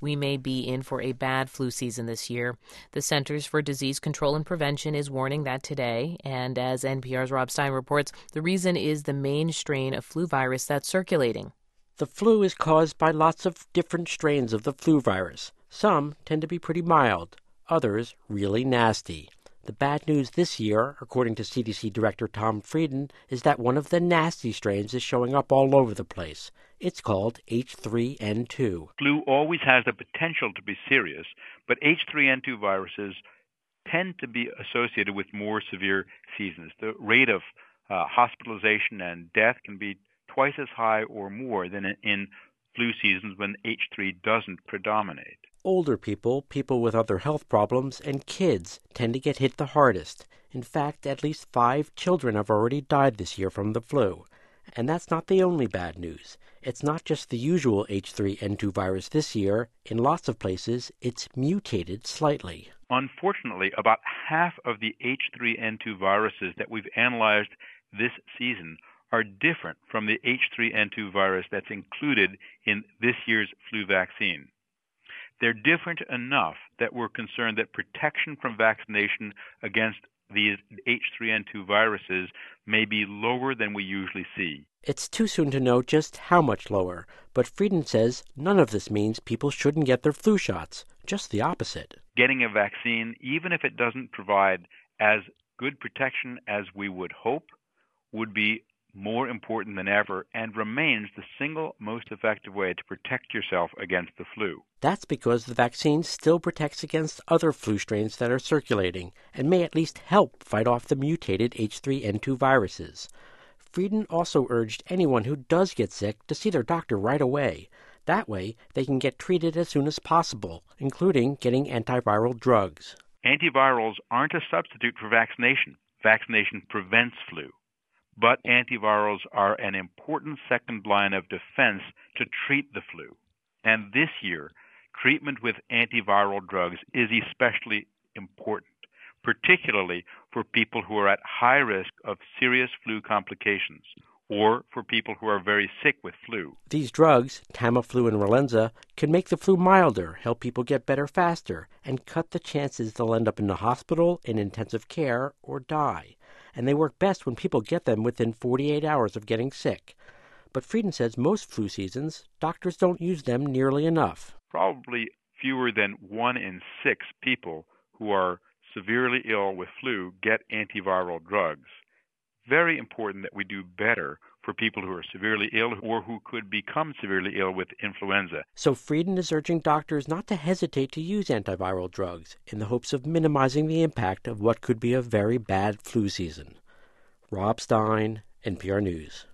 We may be in for a bad flu season this year. The Centers for Disease Control and Prevention is warning that today, and as NPR's Rob Stein reports, the reason is the main strain of flu virus that's circulating. The flu is caused by lots of different strains of the flu virus. Some tend to be pretty mild, others really nasty. The bad news this year, according to CDC Director Tom Frieden, is that one of the nasty strains is showing up all over the place. It's called H3N2. Flu always has the potential to be serious, but H3N2 viruses tend to be associated with more severe seasons. The rate of hospitalization and death can be twice as high or more than in flu seasons when H3 doesn't predominate. Older people, people with other health problems, and kids tend to get hit the hardest. In fact, at least 5 children have already died this year from the flu. And that's not the only bad news. It's not just the usual H3N2 virus this year. In lots of places, it's mutated slightly. Unfortunately, about half of the H3N2 viruses that we've analyzed this season are different from the H3N2 virus that's included in this year's flu vaccine. They're different enough that we're concerned that protection from vaccination against these H3N2 viruses may be lower than we usually see. It's too soon to know just how much lower, but Frieden says none of this means people shouldn't get their flu shots, just the opposite. Getting a vaccine, even if it doesn't provide as good protection as we would hope, would be more important than ever and remains the single most effective way to protect yourself against the flu. That's because the vaccine still protects against other flu strains that are circulating and may at least help fight off the mutated H3N2 viruses. Frieden also urged anyone who does get sick to see their doctor right away. That way, they can get treated as soon as possible, including getting antiviral drugs. Antivirals aren't a substitute for vaccination. Vaccination prevents flu. But antivirals are an important second line of defense to treat the flu. And this year, treatment with antiviral drugs is especially important, particularly for people who are at high risk of serious flu complications or for people who are very sick with flu. These drugs, Tamiflu and Relenza, can make the flu milder, help people get better faster, and cut the chances they'll end up in the hospital, in intensive care, or die. And they work best when people get them within 48 hours of getting sick. But Frieden says most flu seasons, doctors don't use them nearly enough. Probably fewer than 1 in 6 people who are severely ill with flu get antiviral drugs. Very important that we do better for people who are severely ill or who could become severely ill with influenza. So Frieden is urging doctors not to hesitate to use antiviral drugs in the hopes of minimizing the impact of what could be a very bad flu season. Rob Stein, NPR News.